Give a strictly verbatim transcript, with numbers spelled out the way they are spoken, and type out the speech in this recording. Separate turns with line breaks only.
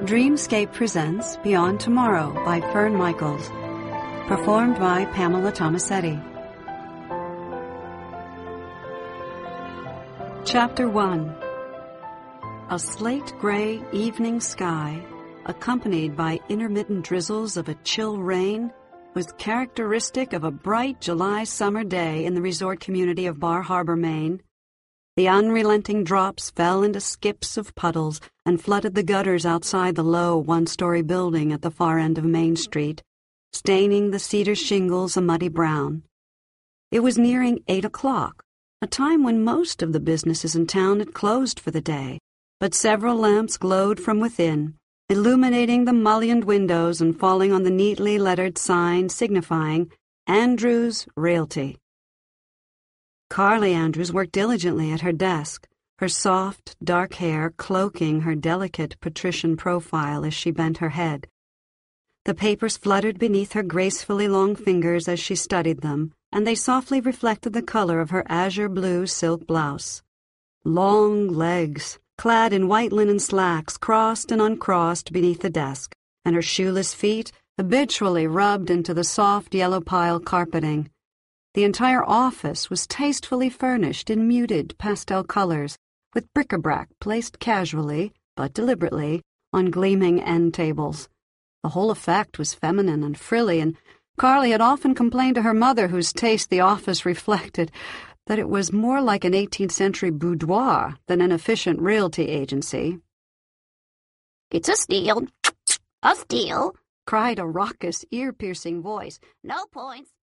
Dreamscape presents Beyond Tomorrow by Fern Michaels. Performed by Pamela Tomasetti. Chapter one. A slate-gray evening sky, accompanied by intermittent drizzles of a chill rain, was characteristic of a bright July summer day in the resort community of Bar Harbor, Maine. The unrelenting drops fell into skips of puddles and flooded the gutters outside the low one-story building at the far end of Main Street, staining the cedar shingles a muddy brown. It was nearing eight o'clock, a time when most of the businesses in town had closed for the day, but several lamps glowed from within, illuminating the mullioned windows and falling on the neatly lettered sign signifying Andrews Realty. Carly Andrews worked diligently at her desk, her soft, dark hair cloaking her delicate patrician profile as she bent her head. The papers fluttered beneath her gracefully long fingers as she studied them, and they softly reflected the color of her azure blue silk blouse. Long legs, clad in white linen slacks, crossed and uncrossed beneath the desk, and her shoeless feet habitually rubbed into the soft yellow pile carpeting. The entire office was tastefully furnished in muted pastel colors, with bric-a-brac placed casually, but deliberately, on gleaming end tables. The whole effect was feminine and frilly, and Carly had often complained to her mother, whose taste the office reflected, that it was more like an eighteenth century boudoir than an efficient realty agency.
"It's a steal, a steal,"
cried a raucous, ear-piercing voice.
"No points,